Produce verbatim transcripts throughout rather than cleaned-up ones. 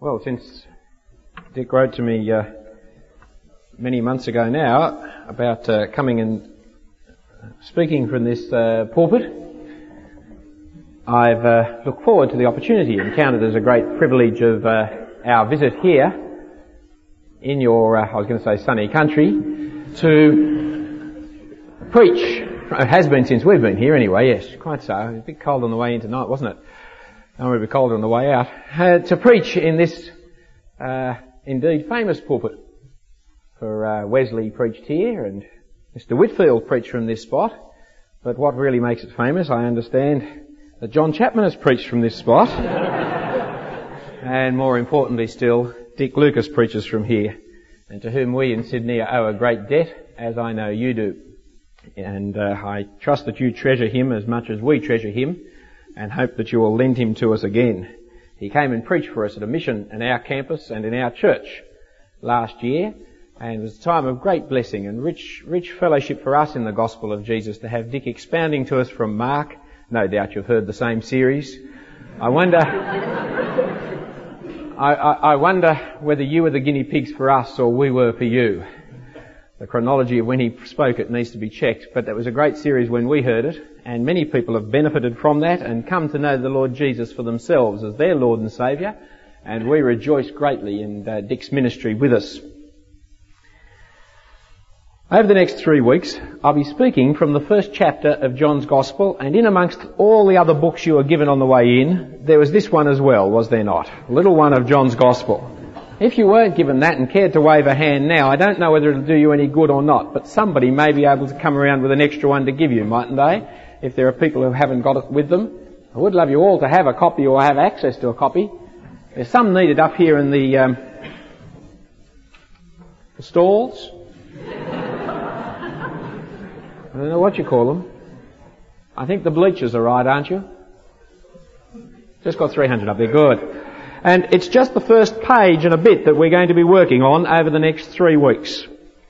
Well, since Dick wrote to me uh, many months ago now about uh, coming and speaking from this uh, pulpit, I've uh, looked forward to the opportunity and counted as a great privilege of uh, our visit here in your, uh, I was going to say sunny country, to preach. It has been since we've been here anyway, yes, quite so. It was a bit cold on the way in tonight, wasn't it? And we'll be colder on the way out. Uh, to preach in this, uh, indeed famous pulpit. For uh, Wesley preached here and Mister Whitfield preached from this spot. But what really makes it famous, I understand, that John Chapman has preached from this spot. And more importantly still, Dick Lucas preaches from here. And to whom we in Sydney owe a great debt, as I know you do. And uh, I trust that you treasure him as much as we treasure him, and hope that you will lend him to us again. He came and preached for us at a mission in our campus and in our church last year, and it was a time of great blessing and rich, rich fellowship for us in the gospel of Jesus to have Dick expounding to us from Mark. No doubt you've heard the same series. I wonder, I, I, I wonder whether you were the guinea pigs for us or we were for you. The chronology of when he spoke it needs to be checked, but that was a great series when we heard it, and many people have benefited from that and come to know the Lord Jesus for themselves as their Lord and Saviour, and we rejoice greatly in uh, Dick's ministry with us. Over the next three weeks, I'll be speaking from the first chapter of John's Gospel, and in amongst all the other books you were given on the way in, there was this one as well, was there not? A little one of John's Gospel. If you weren't given that and cared to wave a hand now, I don't know whether it'll do you any good or not, but somebody may be able to come around with an extra one to give you, mightn't they? If there are people who haven't got it with them. I would love you all to have a copy or have access to a copy. There's some needed up here in the, um, the stalls. I don't know what you call them. I think the bleachers are right, aren't you? Just got three hundred up there, good. And it's just the first page and a bit that we're going to be working on over the next three weeks.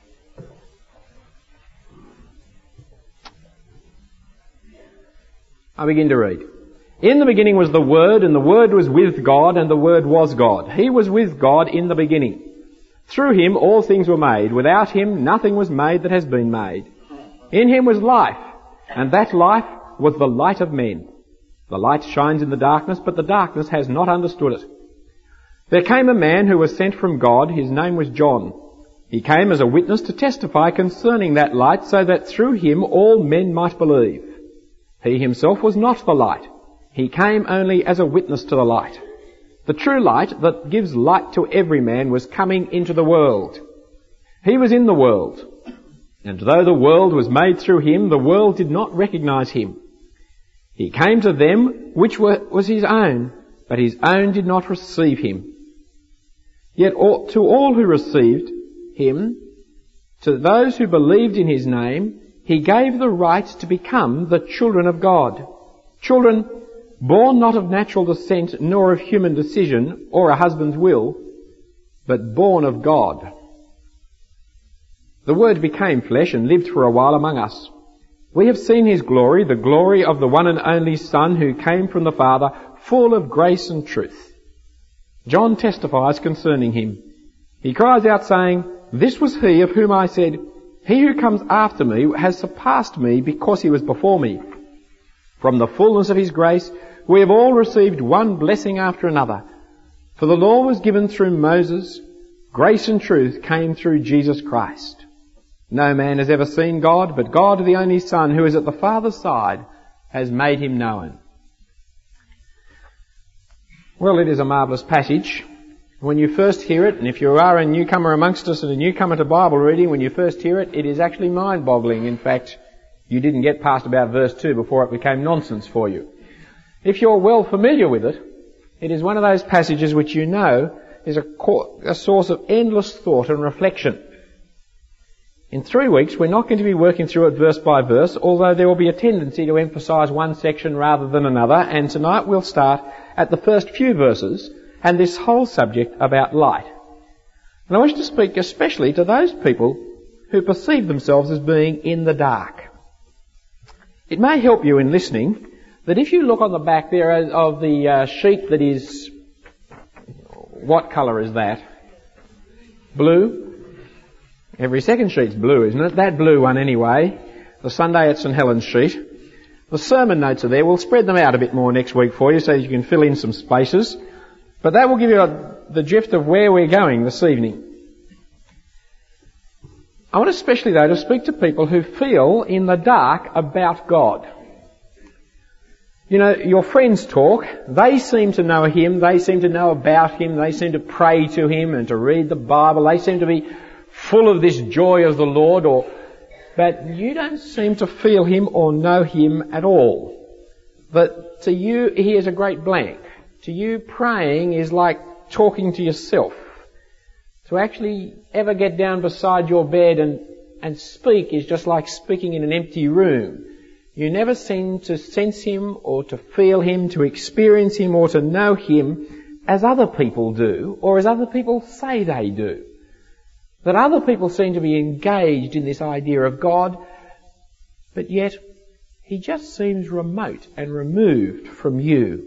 I begin to read. In the beginning was the Word, and the Word was with God, and the Word was God. He was with God in the beginning. Through him all things were made. Without him nothing was made that has been made. In him was life, and that life was the light of men. The light shines in the darkness, but the darkness has not understood it. There came a man who was sent from God. His name was John. He came as a witness to testify concerning that light, so that through him all men might believe. He himself was not the light. He came only as a witness to the light. The true light that gives light to every man was coming into the world. He was in the world, and though the world was made through him, the world did not recognize him. He came to them which were, was his own, but his own did not receive him. Yet all, to all who received him, to those who believed in his name, he gave the right to become the children of God. Children born not of natural descent, nor of human decision, or a husband's will, but born of God. The Word became flesh and lived for a while among us. We have seen his glory, the glory of the one and only Son who came from the Father, full of grace and truth. John testifies concerning him. He cries out saying, "This was he of whom I said, he who comes after me has surpassed me because he was before me. From the fullness of his grace we have all received one blessing after another. For the law was given through Moses, grace and truth came through Jesus Christ. No man has ever seen God, but God, the only Son, who is at the Father's side, has made him known." Well, it is a marvellous passage. When you first hear it, and if you are a newcomer amongst us and a newcomer to Bible reading, when you first hear it, it is actually mind-boggling. In fact, you didn't get past about verse two before it became nonsense for you. If you're well familiar with it, it is one of those passages which you know is a, co- a source of endless thought and reflection. In three weeks, we're not going to be working through it verse by verse, although there will be a tendency to emphasise one section rather than another, and tonight we'll start at the first few verses and this whole subject about light. And I wish to speak especially to those people who perceive themselves as being in the dark. It may help you in listening that if you look on the back there of the uh, sheet that is What colour is that? Blue? Every second sheet's blue, isn't it? That blue one anyway. The Sunday at St Helens sheet. The sermon notes are there. We'll spread them out a bit more next week for you so you can fill in some spaces. But that will give you a, the drift of where we're going this evening. I want especially, though, to speak to people who feel in the dark about God. You know, your friends talk. They seem to know Him. They seem to know about Him. They seem to pray to Him and to read the Bible. They seem to be full of this joy of the Lord. Or, but you don't seem to feel Him or know Him at all. But to you, He is a great blank. To you, praying is like talking to yourself. To actually ever get down beside your bed and, and speak is just like speaking in an empty room. You never seem to sense Him or to feel Him, to experience Him or to know Him as other people do or as other people say they do. That other people seem to be engaged in this idea of God, but yet He just seems remote and removed from you.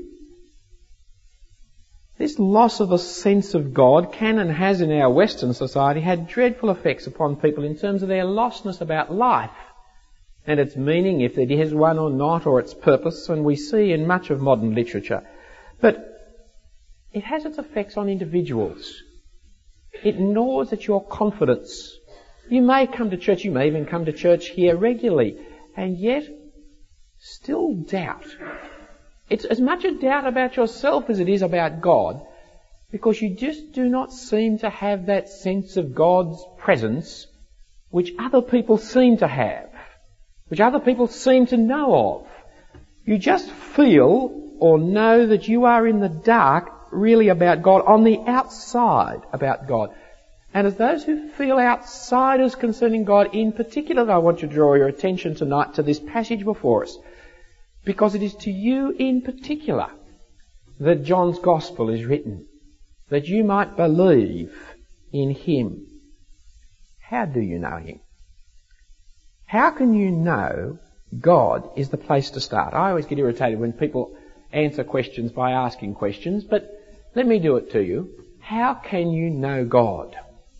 This loss of a sense of God can and has in our Western society had dreadful effects upon people in terms of their lostness about life and its meaning, if it is one or not, or its purpose, and we see in much of modern literature. But it has its effects on individuals. It gnaws at your confidence. You may come to church, you may even come to church here regularly, and yet still doubt. It's as much a doubt about yourself as it is about God, because you just do not seem to have that sense of God's presence which other people seem to have, which other people seem to know of. You just feel or know that you are in the dark really about God, on the outside about God. And as those who feel outsiders concerning God, in particular, I want to draw your attention tonight to this passage before us, because it is to you in particular that John's Gospel is written, that you might believe in Him. How do you know Him? How can you know God is the place to start? I always get irritated when people answer questions by asking questions, but let me do it to you. How can you know God?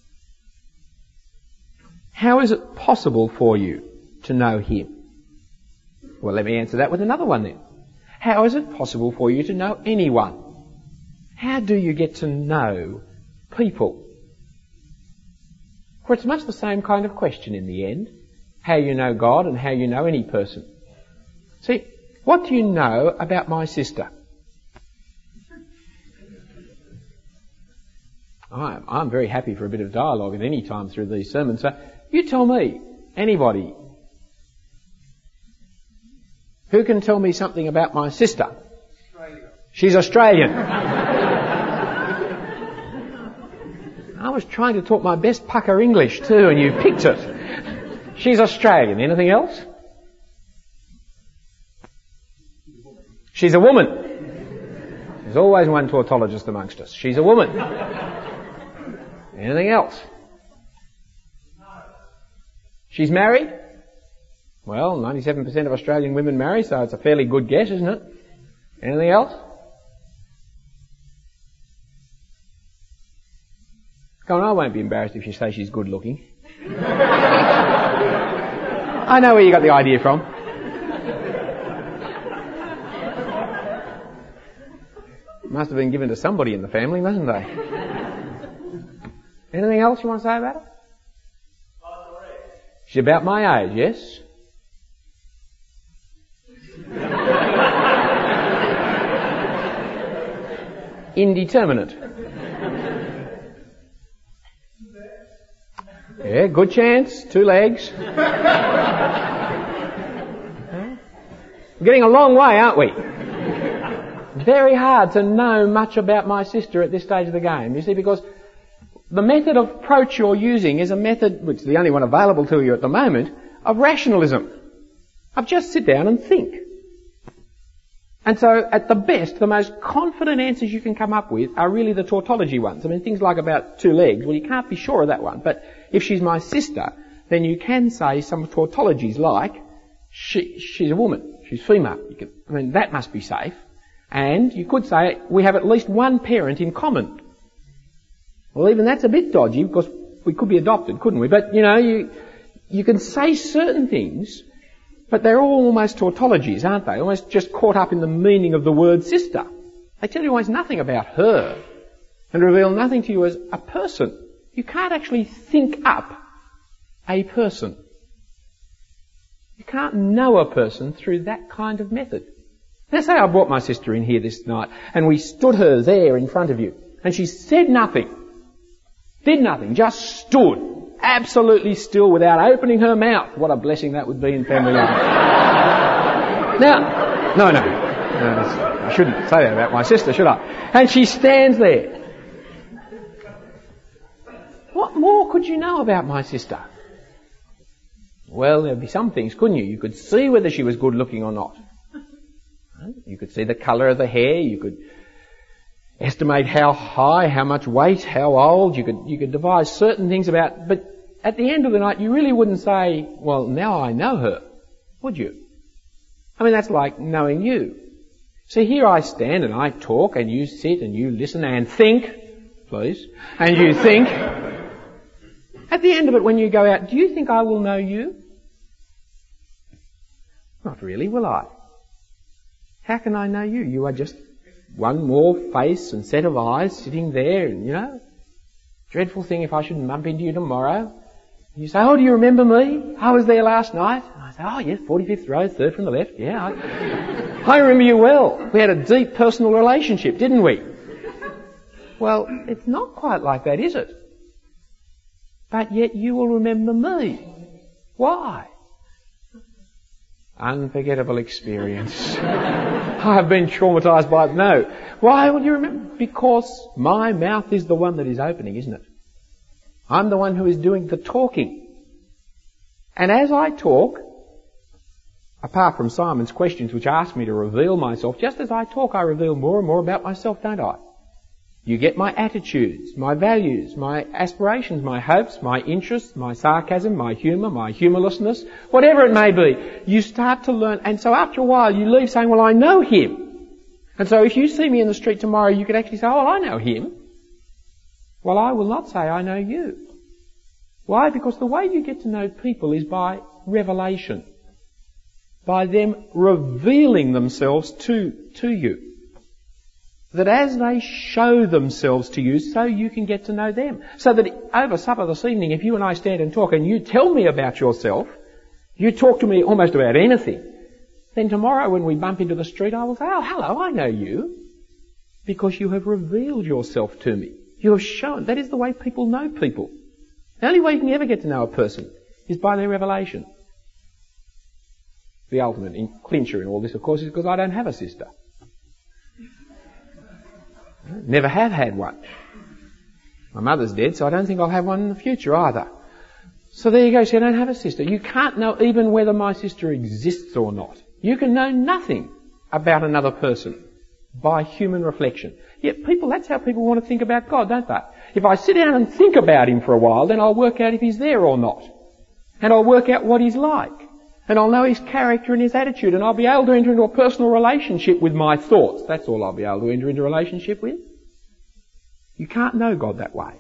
How is it possible for you to know Him? Well, let me answer that with another one then. How is it possible for you to know anyone? How do you get to know people? For it's much the same kind of question in the end. How you know God and how you know any person. See, what do you know about my sister? I'm, I'm very happy for a bit of dialogue at any time through these sermons. So you tell me, anybody, who can tell me something about my sister? Australia. She's Australian. I was trying to talk my best pucker English too, and you picked it. She's Australian. Anything else? She's a woman. There's always one tautologist amongst us. She's a woman. Anything else? She's married? Well, ninety-seven percent of Australian women marry, so it's a fairly good guess, isn't it? Anything else? Go on, I won't be embarrassed if you say she's good looking. I know where you got the idea from. Must have been given to somebody in the family, mustn't they? Anything else you want to say about her? She's about my age, yes? Indeterminate. Yeah, good chance. Two legs. We're getting a long way, aren't we? Very hard to know much about my sister at this stage of the game, you see, because the method of approach you're using is a method, which is the only one available to you at the moment, of rationalism. Of just sit down and think. And so, at the best, the most confident answers you can come up with are really the tautology ones. I mean, things like about two legs, well, you can't be sure of that one. But if she's my sister, then you can say some tautologies like, she, she's a woman, she's female. You can, I mean, that must be safe. And you could say, we have at least one parent in common. Well, even that's a bit dodgy because we could be adopted, couldn't we? But, you know, you, you can say certain things, but they're all almost tautologies, aren't they? Almost just caught up in the meaning of the word sister. They tell you almost nothing about her and reveal nothing to you as a person. You can't actually think up a person. You can't know a person through that kind of method. Let's say I brought my sister in here this night and we stood her there in front of you and she said nothing, did nothing, just stood absolutely still without opening her mouth. What a blessing that would be in family life. Now, no, no, no, I shouldn't say that about my sister, should I? And she stands there. What more could you know about my sister? Well, there'd be some things, couldn't you? You could see whether she was good looking or not. You could see the colour of the hair. You could estimate how high, how much weight, how old. You could you could devise certain things about. But at the end of the night, you really wouldn't say, "Well, now I know her," would you? I mean, that's like knowing you. See, here I stand and I talk, and you sit and you listen and think, please, and you think. At the end of it, when you go out, do you think I will know you? Not really, will I? How can I know you? You are just one more face and set of eyes sitting there, and, you know, dreadful thing if I should bump into you tomorrow. You say, "Oh, do you remember me? I was there last night." And I say, "Oh, yes, forty-fifth row, third from the left. Yeah, I, I remember you well. We had a deep personal relationship, didn't we?" Well, it's not quite like that, is it? But yet you will remember me. Why? Unforgettable experience. I've been traumatised by it. No. Why will you remember? Because my mouth is the one that is opening, isn't it? I'm the one who is doing the talking. And as I talk, apart from Simon's questions which ask me to reveal myself, just as I talk I reveal more and more about myself, don't I? You get my attitudes, my values, my aspirations, my hopes, my interests, my sarcasm, my humour, my humourlessness, whatever it may be. You start to learn, and so after a while you leave saying, "Well, I know him." And so if you see me in the street tomorrow, you could actually say, "Oh, well, I know him." Well, I will not say I know you. Why? Because the way you get to know people is by revelation. By them revealing themselves to, to you. That as they show themselves to you, so you can get to know them. So that over supper this evening, if you and I stand and talk and you tell me about yourself, you talk to me almost about anything, then tomorrow when we bump into the street, I will say, "Oh, hello, I know you." Because you have revealed yourself to me. You have shown. That is the way people know people. The only way you can ever get to know a person is by their revelation. The ultimate in clincher in all this, of course, is because I don't have a sister. Never have had one. My mother's dead, so I don't think I'll have one in the future either. So there you go. See, I don't have a sister. You can't know even whether my sister exists or not. You can know nothing about another person by human reflection. Yet people, that's how people want to think about God, don't they? If I sit down and think about him for a while, then I'll work out if he's there or not. And I'll work out what he's like. And I'll know his character and his attitude, and I'll be able to enter into a personal relationship with my thoughts. That's all I'll be able to enter into a relationship with. You can't know God that way.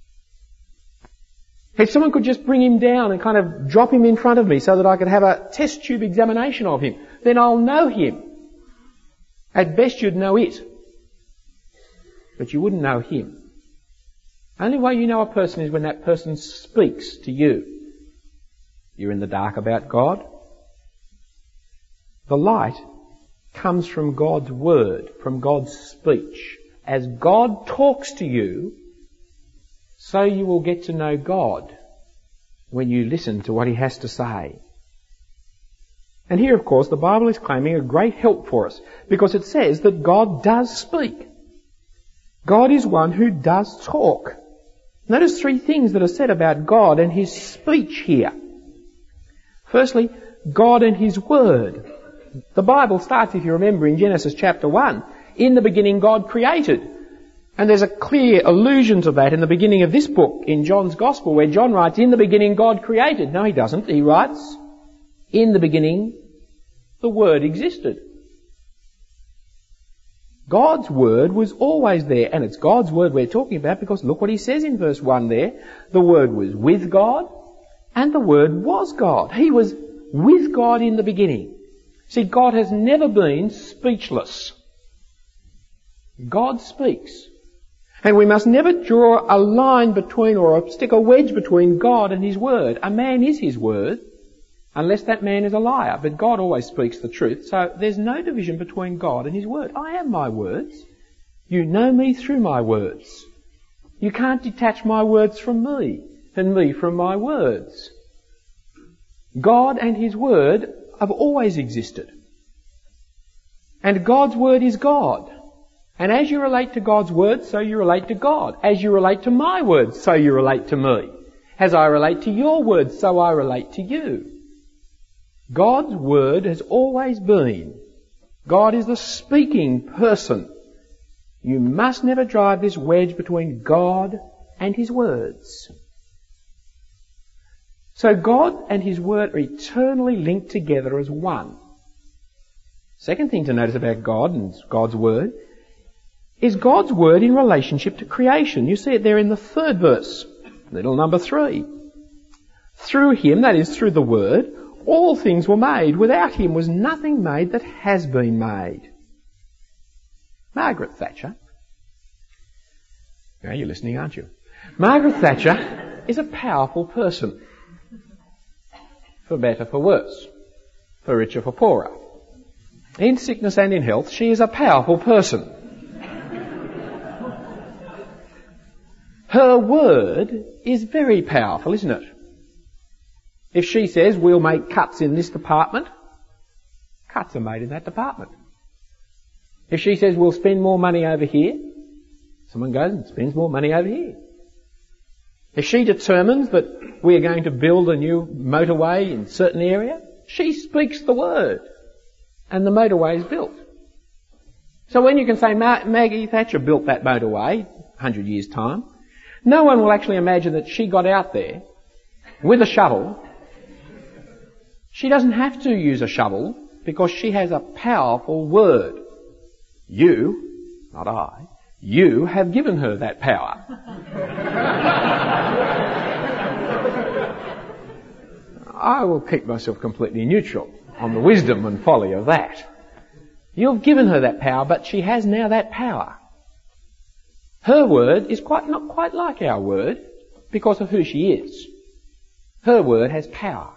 If someone could just bring him down and kind of drop him in front of me so that I could have a test tube examination of him, then I'll know him. At best you'd know it. But you wouldn't know him. The only way you know a person is when that person speaks to you. You're in the dark about God. The light comes from God's word, from God's speech. As God talks to you, so you will get to know God when you listen to what he has to say. And here, of course, the Bible is claiming a great help for us, because it says that God does speak. God is one who does talk. Notice three things that are said about God and his speech here. Firstly, God and his word. The Bible starts, if you remember, in Genesis chapter one. In the beginning God created. And there's a clear allusion to that in the beginning of this book, in John's Gospel, where John writes, in the beginning God created. No, he doesn't. He writes, in the beginning the Word existed. God's Word was always there, and it's God's Word we're talking about because look what he says in verse one there. The Word was with God, and the Word was God. He was with God in the beginning. See, God has never been speechless. God speaks. And we must never draw a line between or stick a wedge between God and His Word. A man is His Word, unless that man is a liar. But God always speaks the truth. So there's no division between God and His Word. I am my words. You know me through my words. You can't detach my words from me and me from my words. God and His Word have always existed. And God's Word is God. And as you relate to God's Word, so you relate to God. As you relate to my words, so you relate to me. As I relate to your words, so I relate to you. God's Word has always been. God is the speaking person. You must never drive this wedge between God and His words. So God and His Word are eternally linked together as one. Second thing to notice about God and God's Word is God's Word in relationship to creation. You see it there in the third verse, little number three. Through Him, that is through the Word, all things were made. Without Him was nothing made that has been made. Margaret Thatcher. Now you're listening, aren't you? Margaret Thatcher is a powerful person. For better, for worse. For richer, for poorer. In sickness and in health, she is a powerful person. Her word is very powerful, isn't it? If she says, we'll make cuts in this department, cuts are made in that department. If she says, we'll spend more money over here, someone goes and spends more money over here. If she determines that we are going to build a new motorway in a certain area, she speaks the word, and the motorway is built. So when you can say Ma- Maggie Thatcher built that motorway, one hundred years' time, no one will actually imagine that she got out there with a shovel. She doesn't have to use a shovel because she has a powerful word. You, not I, you have given her that power. I will keep myself completely neutral on the wisdom and folly of that. You've given her that power, but she has now that power. Her word is quite not quite like our word because of who she is. Her word has power.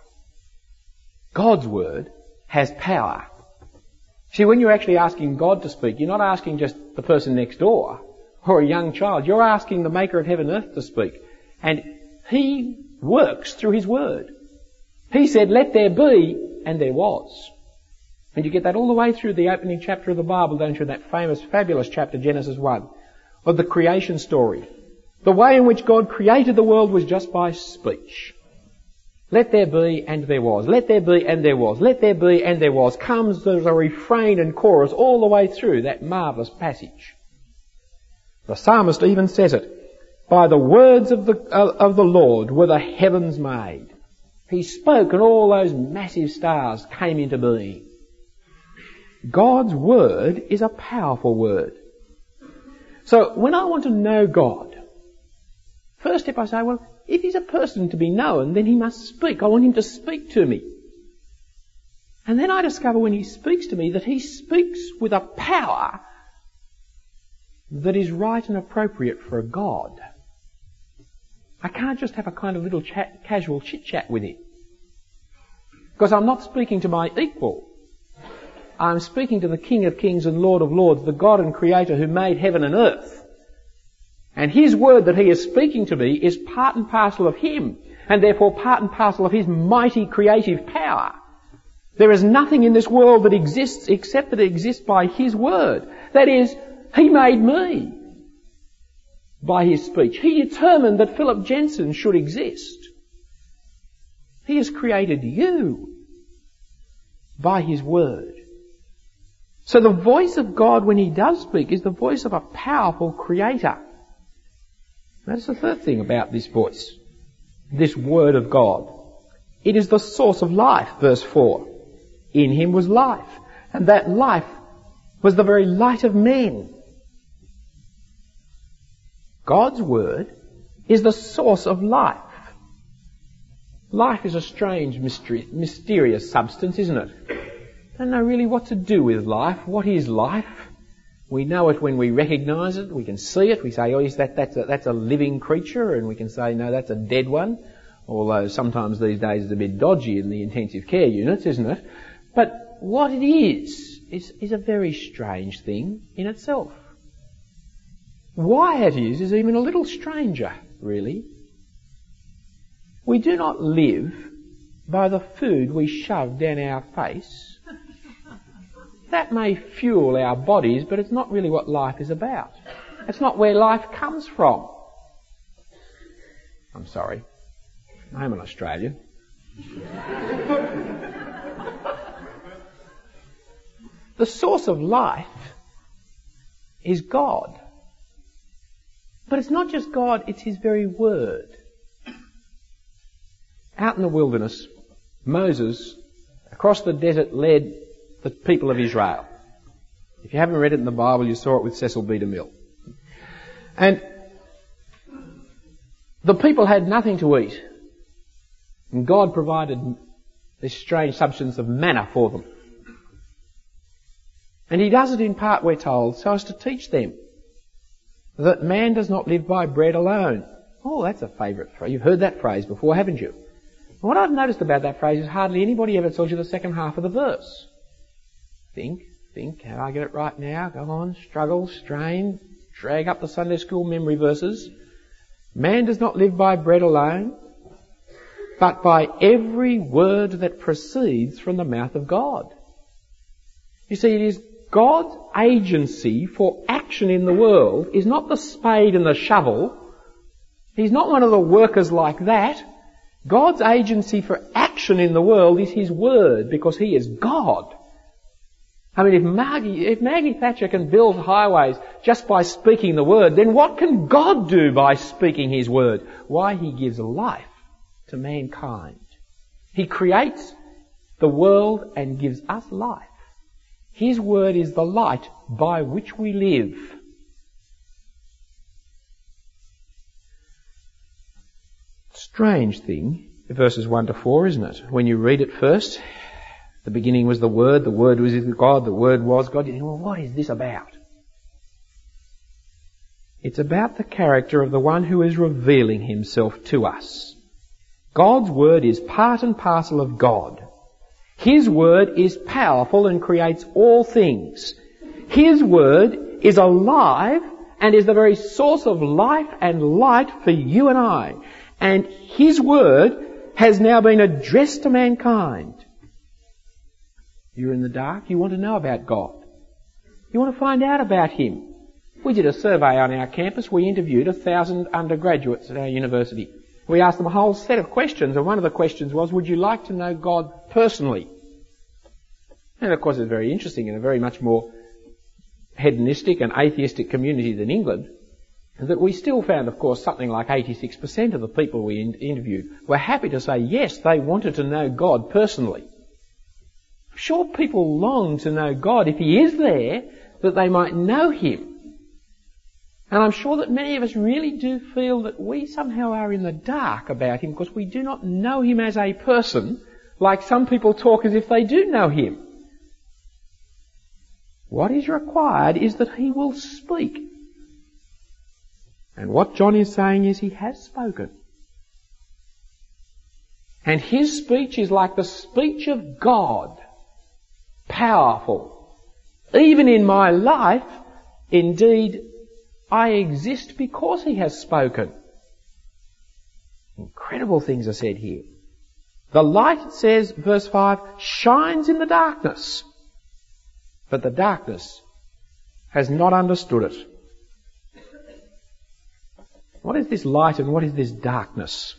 God's word has power. See, when you're actually asking God to speak, you're not asking just the person next door or a young child. You're asking the maker of heaven and earth to speak. And He works through His word. He said, let there be, and there was. And you get that all the way through the opening chapter of the Bible, don't you? That famous, fabulous chapter, Genesis one, of the creation story. The way in which God created the world was just by speech. Let there be, and there was. Let there be, and there was. Let there be, and there was. Comes as a refrain and chorus all the way through that marvellous passage. The psalmist even says it. By the words of the, uh, of the Lord were the heavens made. He spoke and all those massive stars came into being. God's word is a powerful word. So when I want to know God, first step I say, well, if He's a person to be known, then He must speak. I want Him to speak to me. And then I discover when He speaks to me that He speaks with a power that is right and appropriate for a God. I can't just have a kind of little chat, casual chit-chat with Him. Because I'm not speaking to my equal. I'm speaking to the King of Kings and Lord of Lords, the God and Creator who made heaven and earth. And His word that He is speaking to me is part and parcel of Him, and therefore part and parcel of His mighty creative power. There is nothing in this world that exists except that it exists by His word. That is, He made me by His speech. He determined that Philip Jensen should exist. He has created you by His word. So the voice of God when He does speak is the voice of a powerful creator. That's the third thing about this voice, this word of God. It is the source of life, verse four. In Him was life, and that life was the very light of men. God's Word is the source of life. Life is a strange, mystery, mysterious substance, isn't it? Don't know really what to do with life. What is life? We know it when we recognise it. We can see it. We say, oh yes, that, that's, a, that's a living creature. And we can say, no, that's a dead one. Although sometimes these days it's a bit dodgy in the intensive care units, isn't it? But what it is, is, is a very strange thing in itself. Why it is, is even a little stranger, really. We do not live by the food we shove down our face. That may fuel our bodies, but it's not really what life is about. It's not where life comes from. I'm sorry. I'm an Australian. The source of life is God. But it's not just God, it's His very Word. Out in the wilderness, Moses, across the desert, led the people of Israel. If you haven't read it in the Bible, you saw it with Cecil B. DeMille. And the people had nothing to eat. And God provided this strange substance of manna for them. And He does it in part, we're told, so as to teach them that man does not live by bread alone. Oh, that's a favourite phrase. You've heard that phrase before, haven't you? What I've noticed about that phrase is hardly anybody ever tells you the second half of the verse. Think, think, how do I get it right now? Go on, struggle, strain, drag up the Sunday school memory verses. Man does not live by bread alone, but by every word that proceeds from the mouth of God. You see, it is God's agency for action in the world is not the spade and the shovel. He's not one of the workers like that. God's agency for action in the world is His Word, because He is God. I mean, if Maggie, if Maggie Thatcher can build highways just by speaking the Word, then what can God do by speaking His Word? Why, He gives life to mankind. He creates the world and gives us life. His Word is the light by which we live. Strange thing, verses one to four, isn't it? When you read it first, the beginning was the Word, the Word was with God, the Word was God. You think, well, what is this about? It's about the character of the one who is revealing Himself to us. God's Word is part and parcel of God. His Word is powerful and creates all things. His Word is alive and is the very source of life and light for you and I. And His Word has now been addressed to mankind. You're in the dark, you want to know about God. You want to find out about Him. We did a survey on our campus. We interviewed a thousand undergraduates at our university. We asked them a whole set of questions, and one of the questions was, would you like to know God personally? And of course it's very interesting in a very much more hedonistic and atheistic community than England, that we still found, of course, something like eighty-six percent of the people we in- interviewed were happy to say yes, they wanted to know God personally. I'm sure people long to know God, if He is there, that they might know Him. And I'm sure that many of us really do feel that we somehow are in the dark about Him because we do not know Him as a person, like some people talk as if they do know Him. What is required is that He will speak. And what John is saying is He has spoken. And His speech is like the speech of God. Powerful. Even in my life, indeed, I exist because He has spoken. Incredible things are said here. The light, it says, verse five, shines in the darkness. But the darkness has not understood it. What is this light and what is this darkness?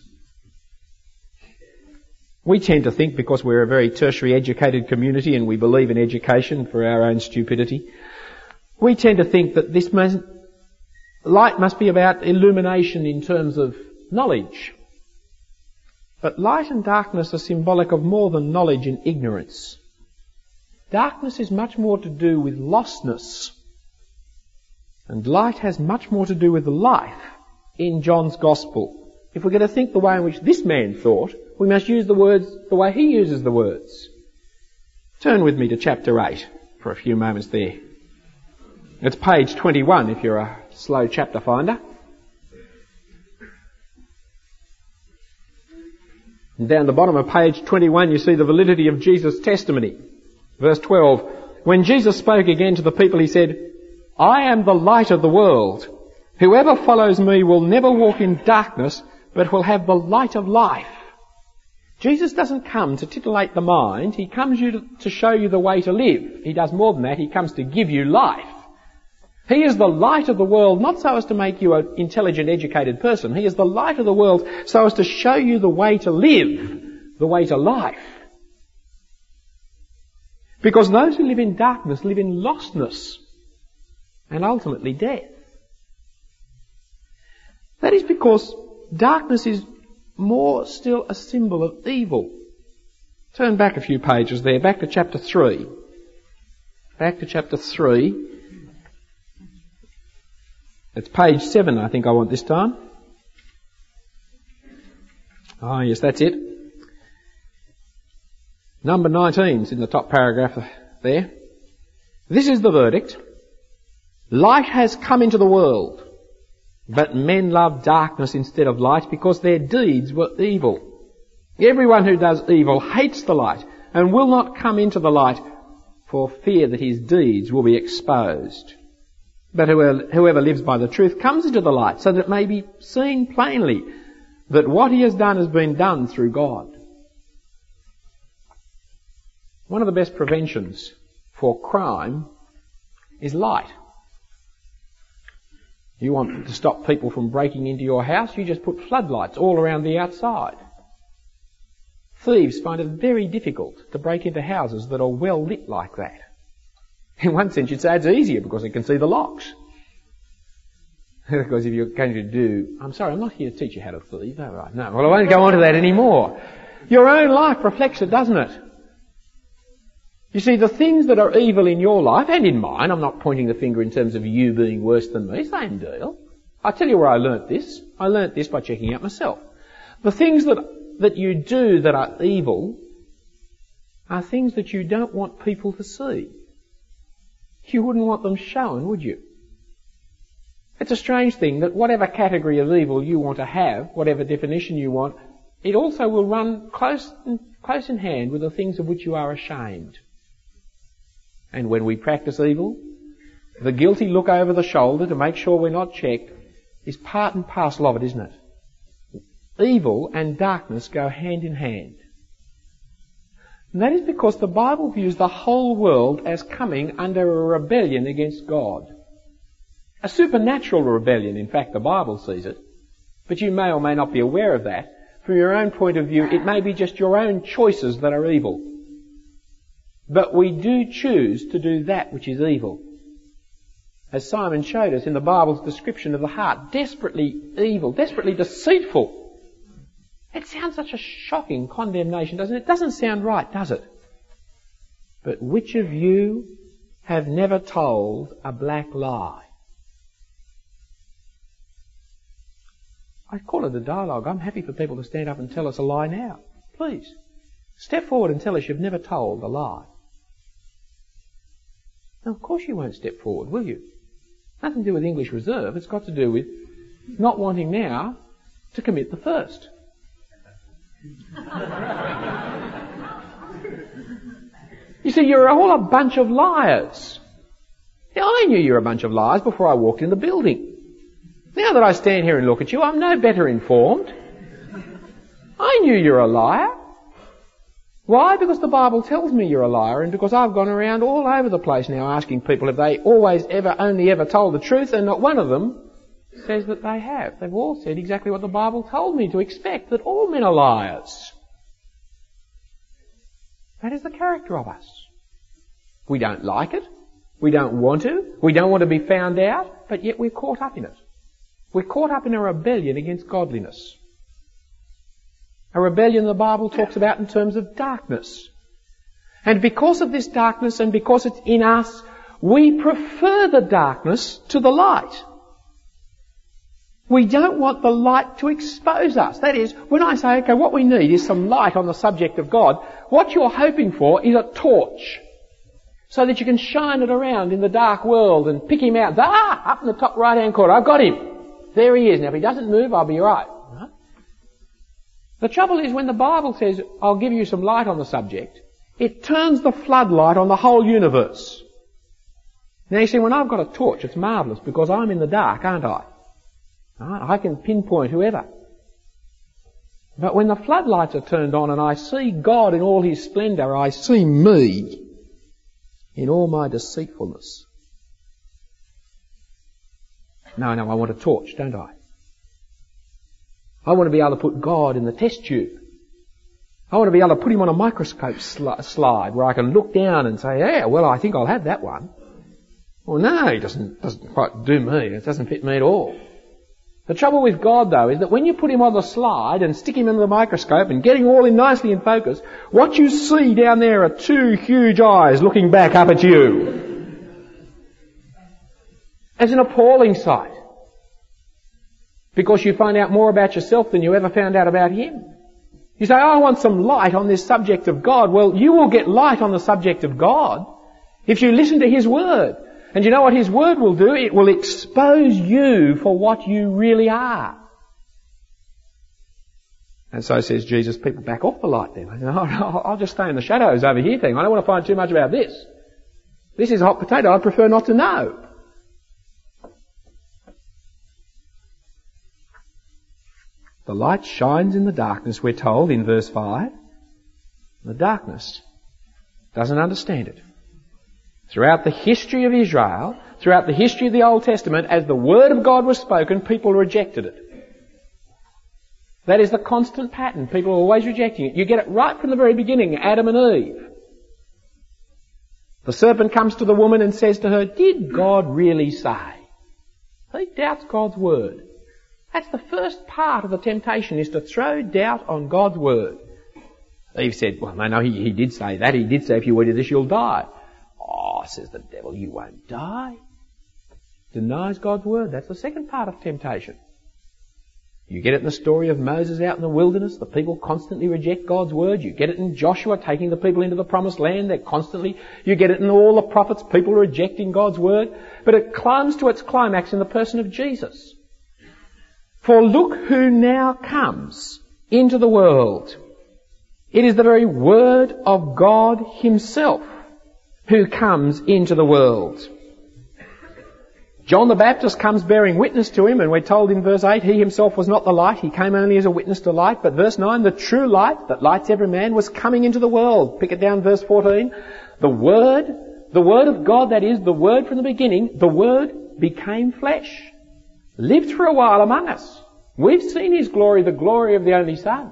We tend to think, because we're a very tertiary educated community and we believe in education for our own stupidity, we tend to think that this must, light must be about illumination in terms of knowledge. But light and darkness are symbolic of more than knowledge and ignorance. darkness is much more to do with lostness, and light has much more to do with life in John's Gospel. If we're going to think the way in which this man thought, we must use the words the way he uses the words. Turn with me to chapter eight for a few moments there. It's page twenty-one if you're a slow chapter finder. And down the bottom of page twenty-one you see the validity of Jesus' testimony. Verse twelve, when Jesus spoke again to the people, he said, I am the light of the world. Whoever follows me will never walk in darkness, but will have the light of life. Jesus doesn't come to titillate the mind. He comes you to, to show you the way to live. He does more than that. He comes to give you life. He is the light of the world, not so as to make you an intelligent, educated person. He is the light of the world so as to show you the way to live, the way to life. Because those who live in darkness live in lostness and ultimately death. That is because darkness is more still a symbol of evil. Turn back a few pages there, back to chapter three. Back to chapter three. It's page seven, I think I want this time. Ah, yes, that's it. Number nineteen is in the top paragraph there. This is the verdict. Light has come into the world, but men love darkness instead of light because their deeds were evil. Everyone who does evil hates the light and will not come into the light for fear that his deeds will be exposed. But whoever, whoever lives by the truth comes into the light so that it may be seen plainly that what he has done has been done through God. One of the best preventions for crime is light. You want to stop people from breaking into your house, you just put floodlights all around the outside. Thieves find it very difficult to break into houses that are well lit like that. In one sense you'd say it's easier because they can see the locks. Because if you're going to do... I'm sorry, I'm not here to teach you how to thieve. All right, no, well I won't go on to that anymore. Your own life reflects it, doesn't it? You see, the things that are evil in your life, and in mine, I'm not pointing the finger in terms of you being worse than me, same deal. I'll tell you where I learnt this. I learnt this by checking out myself. The things that, that you do that are evil are things that you don't want people to see. You wouldn't want them shown, would you? It's a strange thing that whatever category of evil you want to have, whatever definition you want, it also will run close, close in hand with the things of which you are ashamed. And when we practice evil, the guilty look over the shoulder to make sure we're not checked is part and parcel of it, isn't it? Evil and darkness go hand in hand. And that is because the Bible views the whole world as coming under a rebellion against God. A supernatural rebellion, in fact, the Bible sees it. But you may or may not be aware of that. From your own point of view, it may be just your own choices that are evil. But we do choose to do that which is evil. As Simon showed us in the Bible's description of the heart, desperately evil, desperately deceitful. It sounds such a shocking condemnation, doesn't it? It doesn't sound right, does it? But which of you have never told a black lie? I call it a dialogue. I'm happy for people to stand up and tell us a lie now. Please, step forward and tell us you've never told a lie. Now, of course you won't step forward, will you? Nothing to do with English reserve. It's got to do with not wanting now to commit the first. You see, you're all a bunch of liars. Now, I knew you were a bunch of liars before I walked in the building. Now that I stand here and look at you, I'm no better informed. I knew you're a liar. Why? Because the Bible tells me you're a liar, and because I've gone around all over the place now asking people if they always ever, only ever told the truth, and not one of them says that they have. They've all said exactly what the Bible told me to expect, that all men are liars. That is the character of us. We don't like it. We don't want to. We don't want to be found out, but yet we're caught up in it. We're caught up in a rebellion against godliness. A rebellion the Bible talks about in terms of darkness. And because of this darkness and because it's in us, we prefer the darkness to the light. We don't want the light to expose us. That is, when I say, okay, what we need is some light on the subject of God, what you're hoping for is a torch, so that you can shine it around in the dark world and pick him out. Ah, up in the top right-hand corner, I've got him. There he is. Now, if he doesn't move, I'll be right. Right? The trouble is, when the Bible says, I'll give you some light on the subject, it turns the floodlight on the whole universe. Now, you see, when I've got a torch, it's marvellous, because I'm in the dark, aren't I? Right? I can pinpoint whoever. But when the floodlights are turned on and I see God in all his splendour, I see me in all my deceitfulness. No, no, I want a torch, don't I? I want to be able to put God in the test tube. I want to be able to put him on a microscope sli- slide where I can look down and say, yeah, well, I think I'll have that one. Well, no, he doesn't, doesn't quite do me. It doesn't fit me at all. The trouble with God, though, is that when you put him on the slide and stick him into the microscope and get him all in nicely in focus, what you see down there are two huge eyes looking back up at you. It's an appalling sight. Because you find out more about yourself than you ever found out about him. You say, oh, I want some light on this subject of God. Well, you will get light on the subject of God if you listen to his word. And you know what his word will do? It will expose you for what you really are. And so says Jesus, people back off the light then. Oh, no, I'll just stay in the shadows over here thing. I don't want to find too much about this. This is a hot potato. I prefer not to know. The light shines in the darkness, we're told in verse five. The darkness doesn't understand it. Throughout the history of Israel, throughout the history of the Old Testament, as the Word of God was spoken, people rejected it. That is the constant pattern. People are always rejecting it. You get it right from the very beginning, Adam and Eve. The serpent comes to the woman and says to her, did God really say? He doubts God's Word. That's the first part of the temptation, is to throw doubt on God's Word. Eve said, well, no, no, he, he did say that. He did say if you eat of this, you'll die. Oh, says the devil, you won't die. Denies God's word. That's the second part of temptation. You get it in the story of Moses out in the wilderness. The people constantly reject God's word. You get it in Joshua taking the people into the promised land. They're constantly, you get it in all the prophets, people rejecting God's word. But it climbs to its climax in the person of Jesus. For look who now comes into the world. It is the very word of God himself who comes into the world. John the Baptist comes bearing witness to him, and we're told in verse eight, he himself was not the light, he came only as a witness to light. But verse nine, the true light that lights every man was coming into the world. Pick it down, verse fourteen. The Word, the Word of God, that is, the Word from the beginning, the Word became flesh, lived for a while among us. We've seen his glory, the glory of the only Son.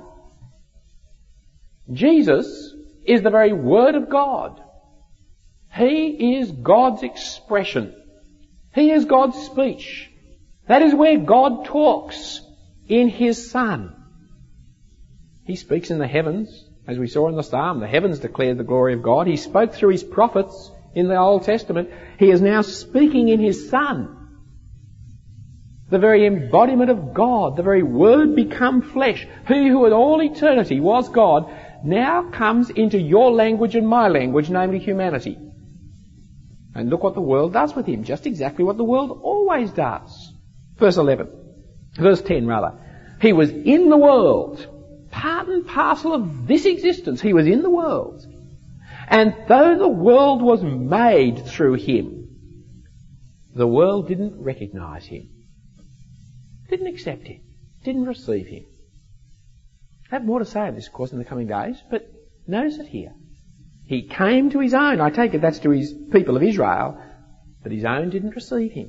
Jesus is the very Word of God. He is God's expression. He is God's speech. That is where God talks, in his Son. He speaks in the heavens, as we saw in the Psalm. The heavens declare the glory of God. He spoke through his prophets in the Old Testament. He is now speaking in his Son. The very embodiment of God, the very Word become flesh. He who in all eternity was God now comes into your language and my language, namely humanity. And look what the world does with him, just exactly what the world always does. Verse eleven, verse ten rather. He was in the world, part and parcel of this existence. He was in the world. And though the world was made through him, the world didn't recognise him, didn't accept him, didn't receive him. I have more to say on this, of course, in the coming days, but notice it here. He came to his own. I take it that's to his people of Israel, but his own didn't receive him.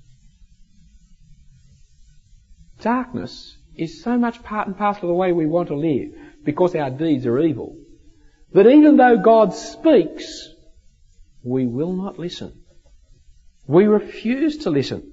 Darkness is so much part and parcel of the way we want to live, because our deeds are evil, that even though God speaks, we will not listen. We refuse to listen.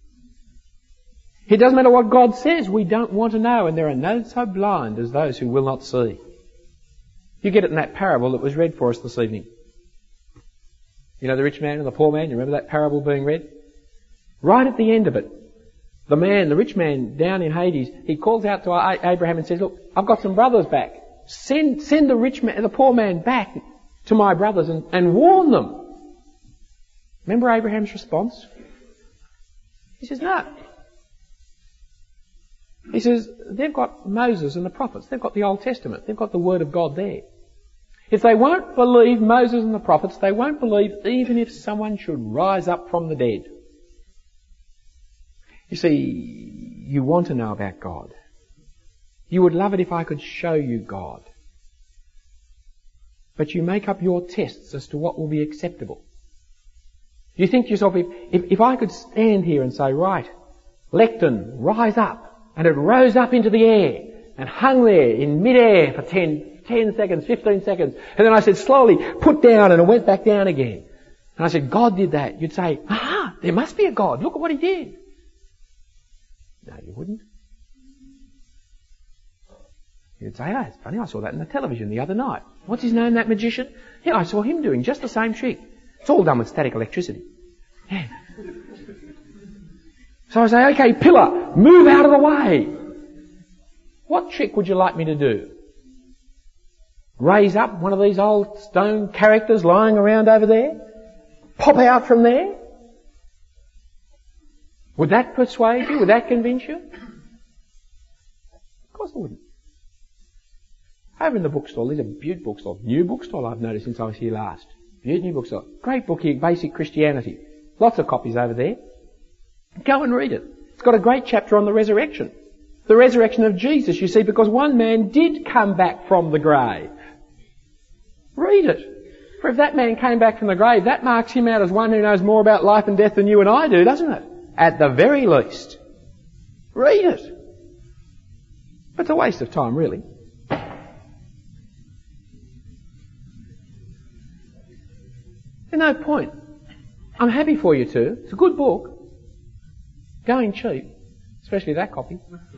It doesn't matter what God says, we don't want to know, and there are none so blind as those who will not see. You get it in that parable that was read for us this evening. You know the rich man and the poor man? You remember that parable being read? Right at the end of it, the man, the rich man down in Hades, he calls out to Abraham and says, look, I've got some brothers back. Send, send the rich man, the poor man back to my brothers and, and warn them. Remember Abraham's response? He says, no. He says, they've got Moses and the prophets. They've got the Old Testament. They've got the Word of God there. If they won't believe Moses and the prophets, they won't believe even if someone should rise up from the dead. You see, you want to know about God. You would love it if I could show you God. But you make up your tests as to what will be acceptable. You think to yourself, if, if, if I could stand here and say, right, lectern, rise up, and it rose up into the air and hung there in mid-air for ten, ten seconds, fifteen seconds, and then I said, slowly, put down, and it went back down again. And I said, God did that. You'd say, aha, there must be a God. Look at what he did. No, you wouldn't. You'd say, oh, it's funny, I saw that in the television the other night. What's his name, that magician? Yeah, I saw him doing just the same trick. It's all done with static electricity. Yeah. So I say, okay, pillar, move out of the way. What trick would you like me to do? Raise up one of these old stone characters lying around over there? Pop out from there? Would that persuade you? Would that convince you? Of course it wouldn't. Over in the bookstall, there's a Butte bookstall. New bookstall I've noticed since I was here last. Butte New Bookstall. Great book here, Basic Christianity. Lots of copies over there. Go and read it. It's got a great chapter on the resurrection. The resurrection of Jesus, you see, because one man did come back from the grave. Read it. For if that man came back from the grave, that marks him out as one who knows more about life and death than you and I do, doesn't it? At the very least. Read it. But it's a waste of time, really. There's no point. I'm happy for you to. It's a good book. Going cheap. Especially that copy.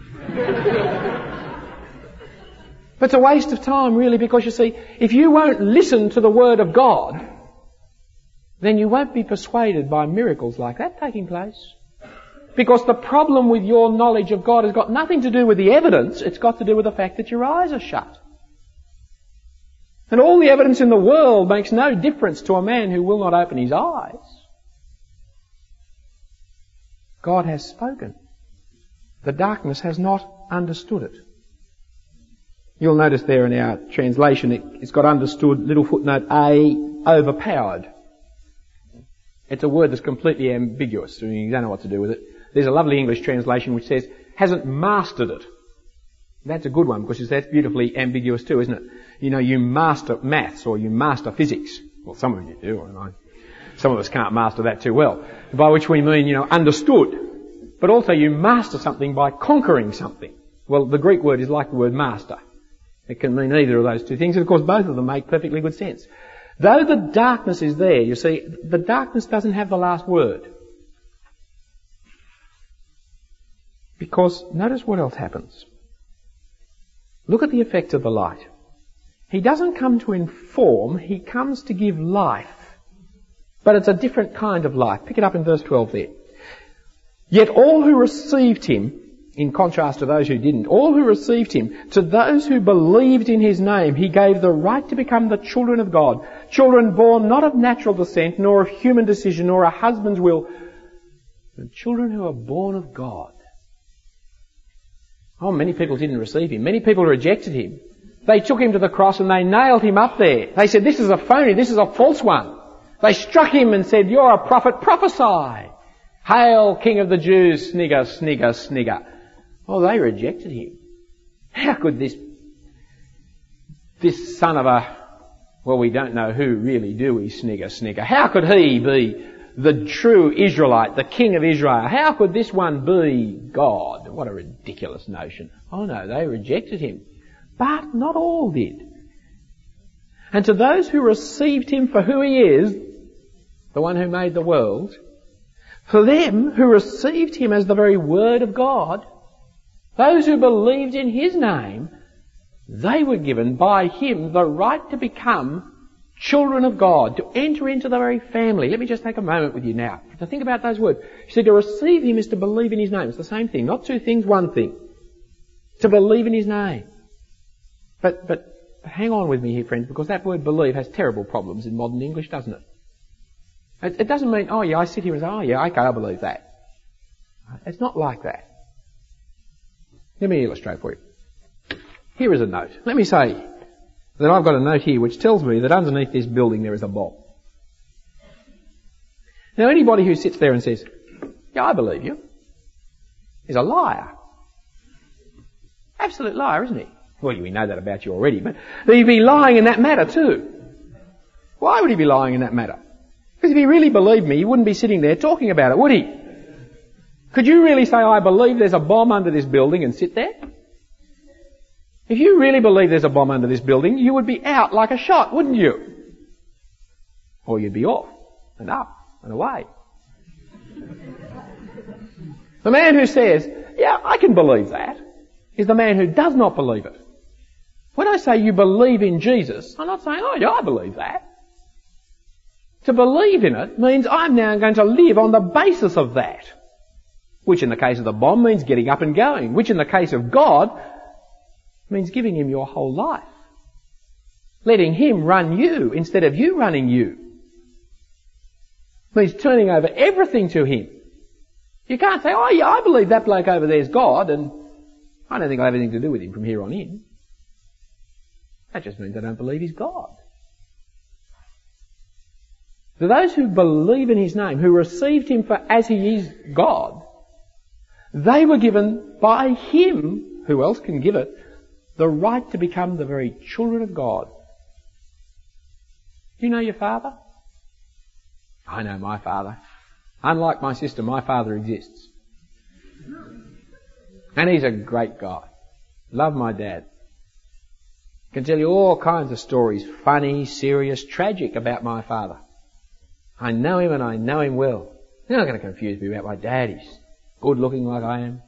But it's a waste of time, really, because you see, if you won't listen to the Word of God, then you won't be persuaded by miracles like that taking place. Because the problem with your knowledge of God has got nothing to do with the evidence, it's got to do with the fact that your eyes are shut. And all the evidence in the world makes no difference to a man who will not open his eyes. God has spoken. The darkness has not understood it. You'll notice there in our translation, it, it's got understood, little footnote A, overpowered. It's a word that's completely ambiguous. I mean, you don't know what to do with it. There's a lovely English translation which says, hasn't mastered it. That's a good one because that's beautifully ambiguous too, isn't it? You know, you master maths or you master physics. Well, some of you do, I know. Some of us can't master that too well. By which we mean, you know, understood. But also you master something by conquering something. Well, the Greek word is like the word master. It can mean either of those two things. And of course, both of them make perfectly good sense. Though the darkness is there, you see, the darkness doesn't have the last word. Because notice what else happens. Look at the effect of the light. He doesn't come to inform, he comes to give life. But it's a different kind of life. Pick it up in verse twelve there. Yet all who received him, in contrast to those who didn't, all who received him, to those who believed in his name, he gave the right to become the children of God. Children born not of natural descent, nor of human decision, nor a husband's will, but children who are born of God. Oh, many people didn't receive him. Many people rejected him. They took him to the cross and they nailed him up there. They said, this is a phony, this is a false one. They struck him and said, you're a prophet, prophesy. Hail, King of the Jews, snigger, snigger, snigger. Oh, they rejected him. How could this, this son of a, well, we don't know who really, do we, snigger, snigger. How could he be the true Israelite, the King of Israel? How could this one be God? What a ridiculous notion. Oh no, they rejected him. But not all did. And to those who received him for who he is, the one who made the world, for them who received him as the very Word of God, those who believed in his name, They were given by him the right to become children of God, to enter into the very family. Let me just take a moment with you now to think about those words. You see, to receive him is to believe in his name. It's the same thing. Not two things, one thing. To believe in his name. But, but, hang on with me here, friends, because that word believe has terrible problems in modern English, doesn't it? It, it doesn't mean, oh yeah, I sit here and say, oh yeah, okay, I believe that. It's not like that. Let me illustrate for you. Here is a note. Let me say that I've got a note here which tells me that underneath this building there is a bomb. Now anybody who sits there and says, yeah, I believe you, is a liar. Absolute liar, isn't he? Well, we know that about you already, but he'd be lying in that matter too. Why would he be lying in that matter? Because if he really believed me, he wouldn't be sitting there talking about it, would he? Could you really say, I believe there's a bomb under this building and sit there? If you really believe there's a bomb under this building, you would be out like a shot, wouldn't you? Or you'd be off and up and away. The man who says, yeah, I can believe that, is the man who does not believe it. When I say you believe in Jesus, I'm not saying, oh yeah, I believe that. To believe in it means I'm now going to live on the basis of that. Which in the case of the bomb means getting up and going. Which in the case of God means giving him your whole life. Letting him run you instead of you running you. Means turning over everything to him. You can't say, oh yeah, I believe that bloke over there's God and I don't think I'll have anything to do with him from here on in. That just means I don't believe he's God. To those who believe in his name, who received him for as he is God, they were given by him, who else can give it, the right to become the very children of God. Do you know your father? I know my father. Unlike my sister, my father exists. And he's a great guy. Love my dad. Can tell you all kinds of stories, funny, serious, tragic about my father. I know him and I know him well. You're not going to confuse me about my dad. He's good looking like I am.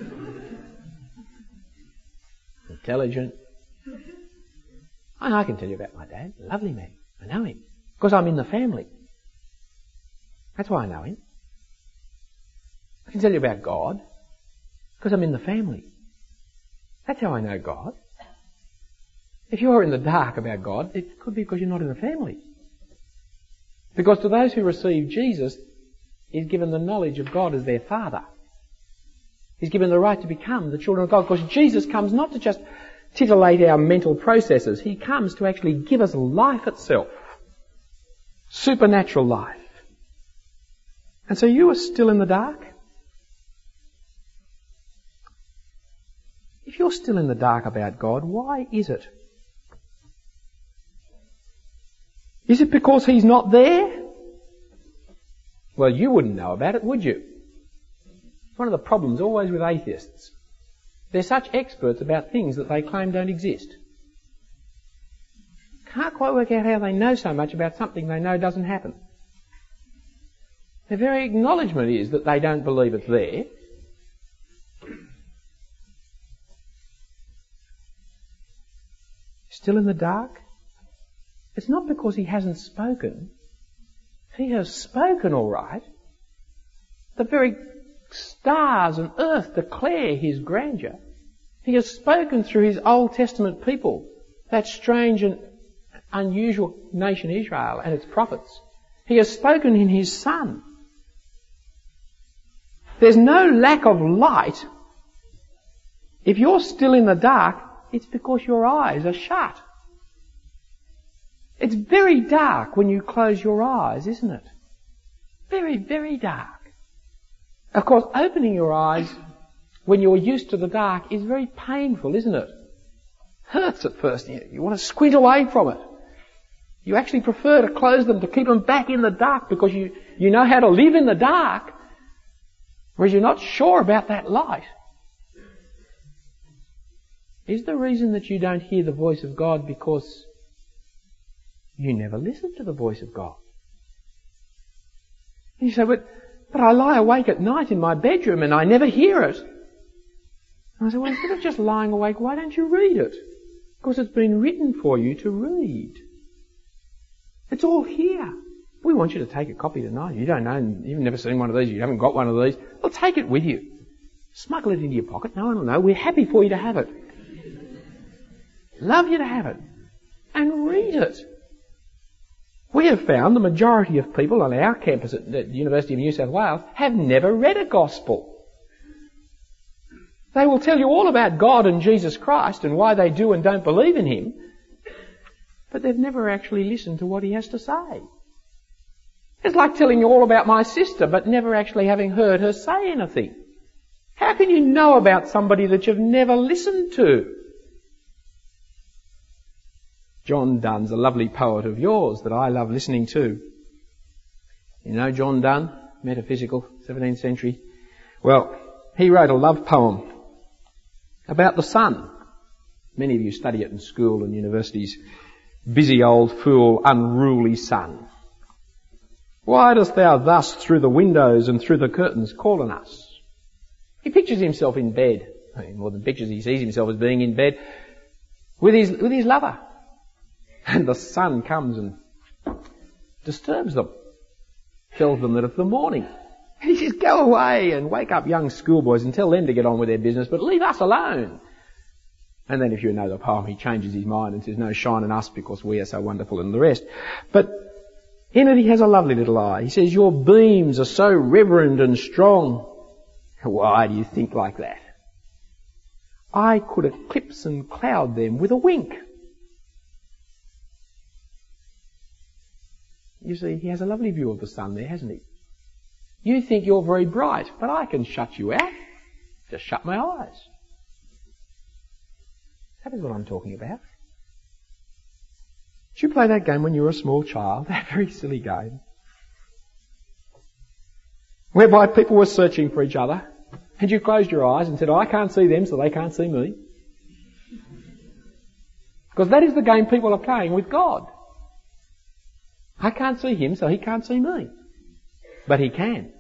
Intelligent. I can tell you about my dad. Lovely man. I know him. Because I'm in the family. That's why I know him. I can tell you about God. Because I'm in the family. That's how I know God. If you're in the dark about God, it could be because you're not in the family. Because to those who receive Jesus, He's given the knowledge of God as their Father. He's given the right to become the children of God. Because Jesus comes not to just titillate our mental processes. He comes to actually give us life itself. Supernatural life. And so you are still in the dark? If you're still in the dark about God, why is it? Is it because He's not there? Well, you wouldn't know about it, would you? It's one of the problems always with atheists. They're such experts about things that they claim don't exist. Can't quite work out how they know so much about something they know doesn't happen. Their very acknowledgement is that they don't believe it's there. Still in the dark? It's not because He hasn't spoken. He has spoken all right. The very stars and earth declare His grandeur. He has spoken through His Old Testament people, that strange and unusual nation Israel and its prophets. He has spoken in His Son. There's no lack of light. If you're still in the dark, it's because your eyes are shut. It's very dark when you close your eyes, isn't it? Very, very dark. Of course, opening your eyes when you're used to the dark is very painful, isn't it? Hurts at first. You want to squint away from it. You actually prefer to close them, to keep them back in the dark because you, you know how to live in the dark, whereas you're not sure about that light. Is the reason that you don't hear the voice of God because you never listen to the voice of God? And you say, but, but I lie awake at night in my bedroom and I never hear it. And I say, well, instead of just lying awake, why don't you read it? Because it's been written for you to read. It's all here. We want you to take a copy tonight. You don't know, you've never seen one of these, you haven't got one of these. Well, take it with you. Smuggle it into your pocket. No one will know. We're happy for you to have it. Love you to have it. And read it. We have found the majority of people on our campus at the University of New South Wales have never read a gospel. They will tell you all about God and Jesus Christ and why they do and don't believe in Him, but they've never actually listened to what He has to say. It's like telling you all about my sister, but never actually having heard her say anything. How can you know about somebody that you've never listened to? John Donne's a lovely poet of yours that I love listening to. You know John Donne, metaphysical, seventeenth century. Well, he wrote a love poem about the sun. Many of you study it in school and universities. Busy old fool, unruly sun. Why dost thou thus through the windows and through the curtains call on us? He pictures himself in bed. I mean, more than pictures, he sees himself as being in bed with his, with his lover. And the sun comes and disturbs them. Tells them that it's the morning. And he says, go away and wake up young schoolboys and tell them to get on with their business, but leave us alone. And then if you know the poem, he changes his mind and says, no, shine on us because we are so wonderful and the rest. But in it he has a lovely little eye. He says, your beams are so reverend and strong. Why do you think like that? I could eclipse and cloud them with a wink. You see, he has a lovely view of the sun there, hasn't he? You think you're very bright, but I can shut you out. Just shut my eyes. That is what I'm talking about. Did you play that game when you were a small child? That very silly game. Whereby people were searching for each other, and you closed your eyes and said, I can't see them, so they can't see me. Because that is the game people are playing with God. I can't see Him, so He can't see me. But He can.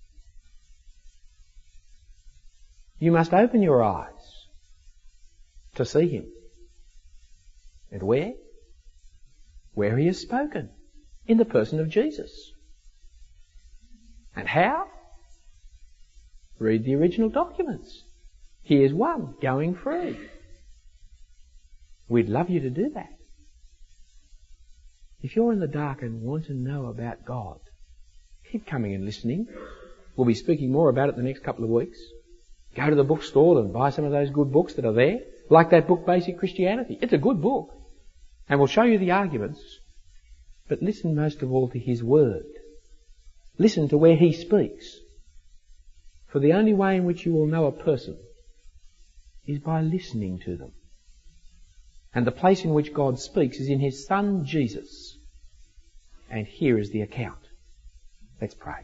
You must open your eyes to see Him. And where? Where He has spoken. In the person of Jesus. And how? Read the original documents. Here's one, going free. We'd love you to do that. If you're in the dark and want to know about God, keep coming and listening. We'll be speaking more about it the next couple of weeks. Go to the bookstore and buy some of those good books that are there. Like that book, Basic Christianity. It's a good book. And we'll show you the arguments. But listen most of all to His Word. Listen to where He speaks. For the only way in which you will know a person is by listening to them. And the place in which God speaks is in His Son, Jesus. And here is the account. Let's pray.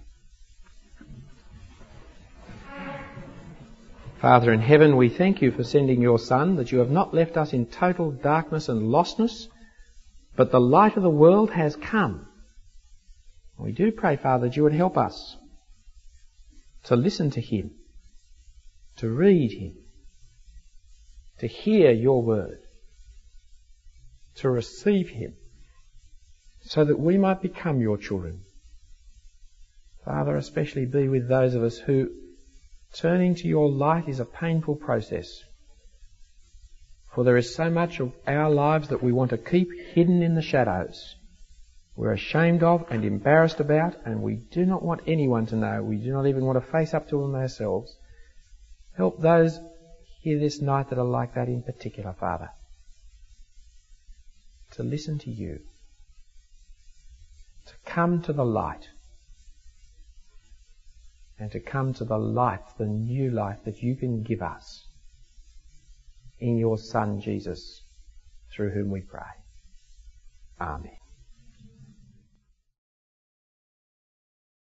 Father in heaven, we thank You for sending Your Son, that You have not left us in total darkness and lostness, but the light of the world has come. We do pray, Father, that You would help us to listen to Him, to read Him, to hear Your word, to receive Him, so that we might become Your children. Father, especially be with those of us who turning to Your light is a painful process. For there is so much of our lives that we want to keep hidden in the shadows. We're ashamed of and embarrassed about, and we do not want anyone to know. We do not even want to face up to them ourselves. Help those here this night that are like that in particular, Father, to listen to You, to come to the light, and to come to the life, the new life that You can give us in Your Son, Jesus, through whom we pray. Amen.